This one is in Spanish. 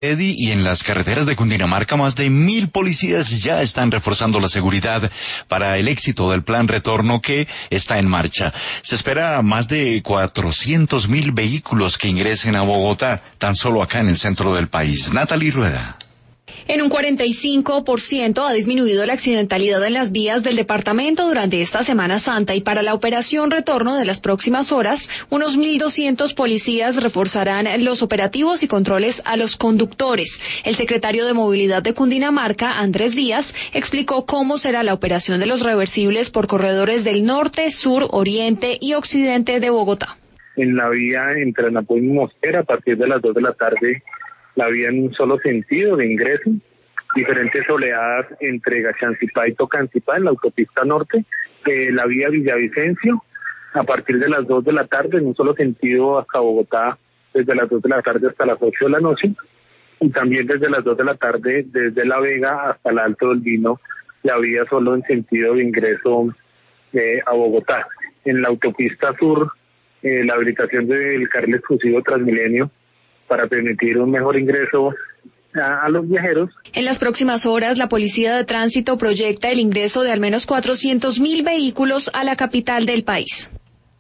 Eddie, y en las carreteras de Cundinamarca más de 1,000 policías ya están reforzando la seguridad para el éxito del plan retorno que está en marcha. Se espera más de 400,000 vehículos que ingresen a Bogotá, tan solo acá en el centro del país. Natalie Rueda. En un 45% ha disminuido la accidentalidad en las vías del departamento durante esta Semana Santa, y para la operación retorno de las próximas horas, unos 1,200 policías reforzarán los operativos y controles a los conductores. El secretario de Movilidad de Cundinamarca, Andrés Díaz, explicó cómo será la operación de los reversibles por corredores del norte, sur, oriente y occidente de Bogotá. En la vía entre Anapoima y Mosquera, a partir de las 2 de la tarde, la vía en un solo sentido de ingreso, diferentes oleadas entre Gachancipá y Tocancipá en la autopista norte, la vía Villavicencio, a partir de las 2 de la tarde en un solo sentido hasta Bogotá, desde las 2 de la tarde hasta las 8 de la noche, y también desde las 2 de la tarde desde La Vega hasta el Alto del Vino, la vía solo en sentido de ingreso a Bogotá. En la autopista sur, la habilitación del carril exclusivo Transmilenio, para permitir un mejor ingreso a los viajeros. En las próximas horas, la Policía de Tránsito proyecta el ingreso de al menos 400,000 vehículos a la capital del país.